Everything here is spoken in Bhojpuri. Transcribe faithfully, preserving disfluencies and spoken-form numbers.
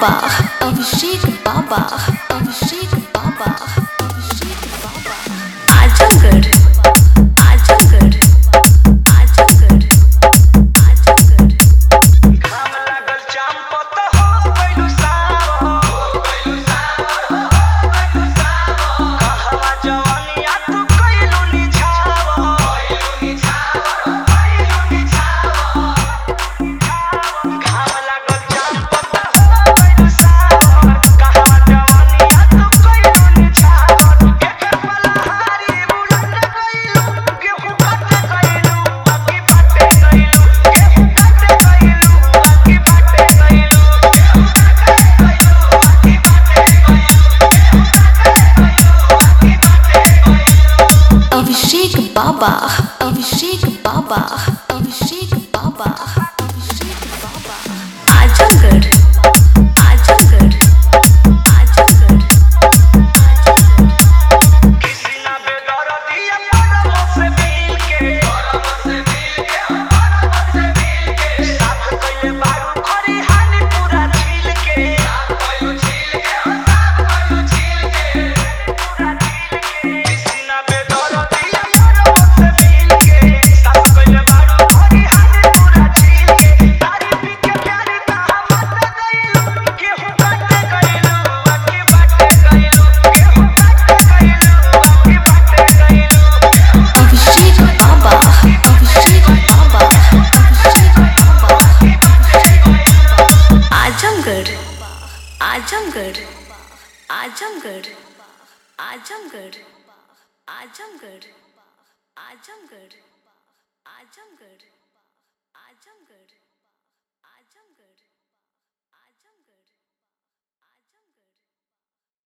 बाबा अभिषेक बाबा अभिषेक बाबा अभिषेक बाबा आजमगढ़ आजमगढ़ आजमगढ़ आजमगढ़ घाम लागल जाम पत हो गइलू सावर हो गइलू सावर हो गइलू सावर कहवा जवानिया तू कइलू निछावर कइलू निछावर कइलू निछावर घाम लागल जाम पत हो गइलू सावर कहवा जवानिया तू कइलू निछावर एके पलहारी बुलंद गइलू गेहूं काट गइलू अकी फाटे गइलू गेहूं काट गइलू अकी फाटे गइलू गेहूं काट गइलू अकी फाटे गइलू गेहूं काट गइलू अकी फाटे गइलू अभिषेक बाबा अभिषेक बाबा अभिषेक बाबा अभिषेक बाबा आजमगढ़ आजमगढ़ आजमगढ़ आजमगढ़ किसी ना बेदर्दिया परम से मिल के परम से मिल के परम से मिल के साथ कइले बारू खरी हानि पूरा झील के साथ कइलू झील के साथ कइलू झील के पूरा झील के किसी ना बेदर्दिया परम से मिल के साथ कइले बारू खरी हानि पूरा झील के तारीफ के प्यारी कहा मत गइलू गेहूं काट गइलू अकी बाटे गइलू गेहूं काट गइलू अकी बाटे गइलू अभिषेक बाबा अभिषेक बाबा अभिषेक बाबा आजमगढ़ आजमगढ़ आजमगढ़ आजमगढ़ आजमगढ़ आजमगढ़ आजमगढ़ आजमगढ़